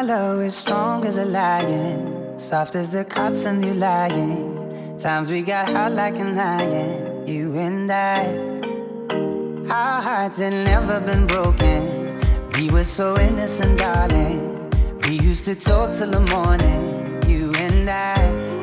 love is strong as a lion, soft as the cotton you lying. Times we got hot like an iron, you and I. Our hearts had never been broken. We were so innocent, darling. We used to talk till the morning, you and I.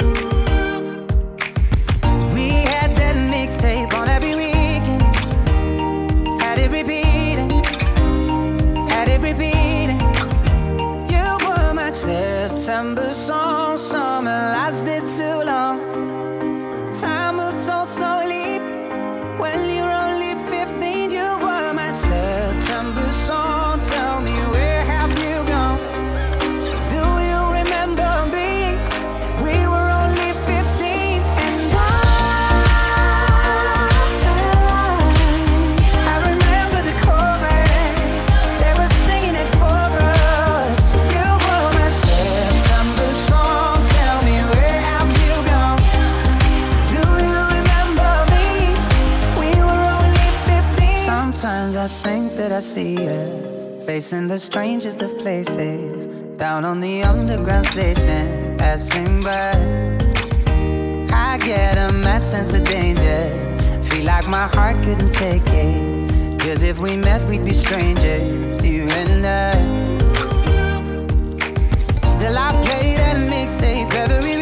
We had that mixtape on every weekend. Had it repeating, had it repeating. You were my September song. Summer lasted too long. Time moves so slowly. When you're only 15, you were my September song. Tell me, where have you gone? Do you remember me? We were only 15, and I remember the chorus. They were singing it for us. You were my September song. Tell me, where have you gone? Do you remember me? We were only 15. Sometimes I think that I see you facing the strangest of places, down on the underground station, passing by. I get a mad sense of danger, feel like my heart couldn't take it. Cause if we met, we'd be strangers, you and I. Still I play that mixtape every